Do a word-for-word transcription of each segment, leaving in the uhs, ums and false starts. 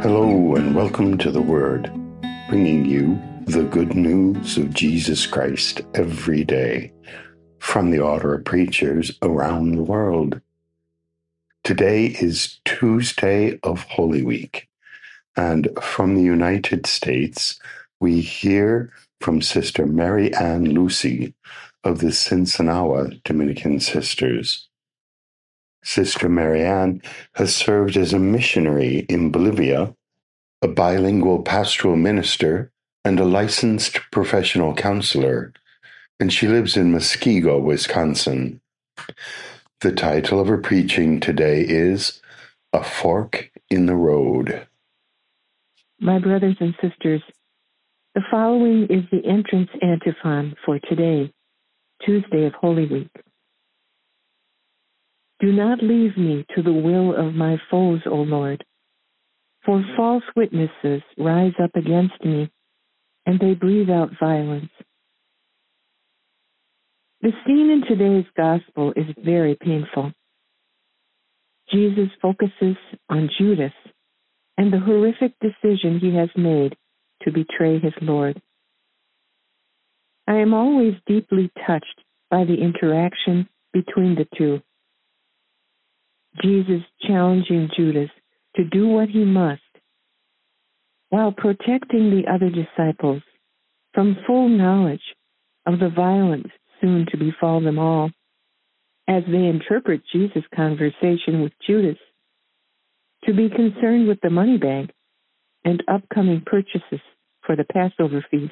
Hello and welcome to The Word, bringing you the good news of Jesus Christ every day from the Order of Preachers around the world. Today is Tuesday of Holy Week, and from the United States, we hear from Sister Mary Ann Lucy of the Sinsinawa Dominican Sisters. Sister Mary Ann has served as a missionary in Bolivia, a bilingual pastoral minister, and a licensed professional counselor, and she lives in Muskego, Wisconsin. The title of her preaching today is A Fork in the Road. My brothers and sisters, the following is the entrance antiphon for today, Tuesday of Holy Week. Do not leave me to the will of my foes, O Lord, for false witnesses rise up against me, and they breathe out violence. The scene in today's gospel is very painful. Jesus focuses on Judas and the horrific decision he has made to betray his Lord. I am always deeply touched by the interaction between the two. Jesus challenging Judas to do what he must, while protecting the other disciples from full knowledge of the violence soon to befall them all, as they interpret Jesus' conversation with Judas to be concerned with the money bag and upcoming purchases for the Passover feast.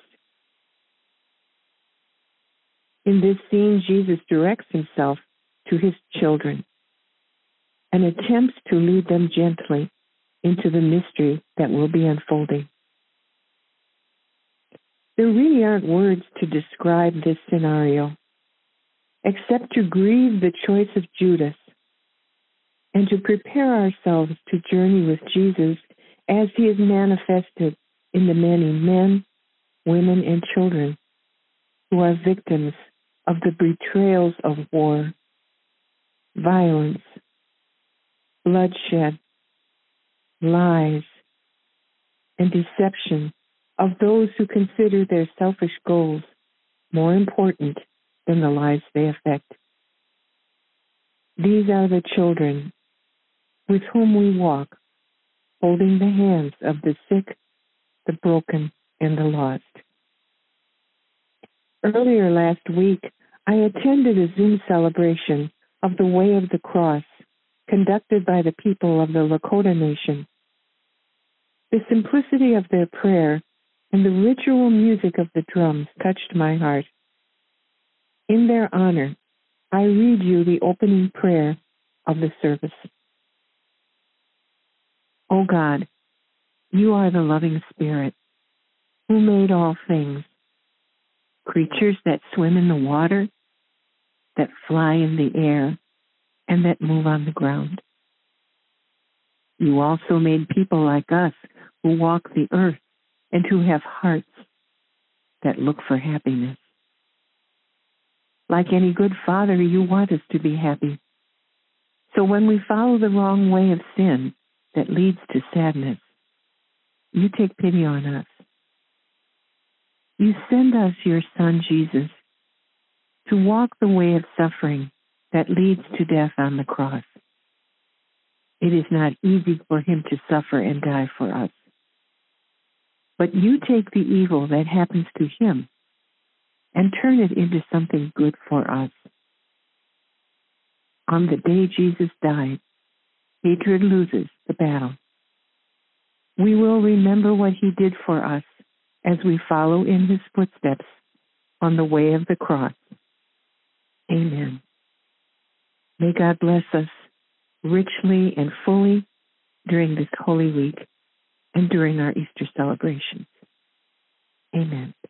In this scene, Jesus directs himself to his children and attempts to lead them gently into the mystery that will be unfolding. There really aren't words to describe this scenario, except to grieve the choice of Judas and to prepare ourselves to journey with Jesus as he is manifested in the many men, women, and children who are victims of the betrayals of war, violence, bloodshed, lies, and deception of those who consider their selfish goals more important than the lives they affect. These are the children with whom we walk, holding the hands of the sick, the broken, and the lost. Earlier last week, I attended a Zoom celebration of the Way of the Cross conducted by the people of the Lakota Nation. The simplicity of their prayer and the ritual music of the drums touched my heart. In their honor, I read you the opening prayer of the service. O God, you are the loving Spirit who made all things, creatures that swim in the water, that fly in the air, and that move on the ground. You also made people like us who walk the earth and who have hearts that look for happiness. Like any good father, you want us to be happy. So when we follow the wrong way of sin that leads to sadness, you take pity on us. You send us your Son, Jesus, to walk the way of suffering that leads to death on the cross. It is not easy for him to suffer and die for us. But you take the evil that happens to him and turn it into something good for us. On the day Jesus died, hatred loses the battle. We will remember what he did for us as we follow in his footsteps on the way of the cross. Amen. May God bless us richly and fully during this Holy Week and during our Easter celebrations. Amen.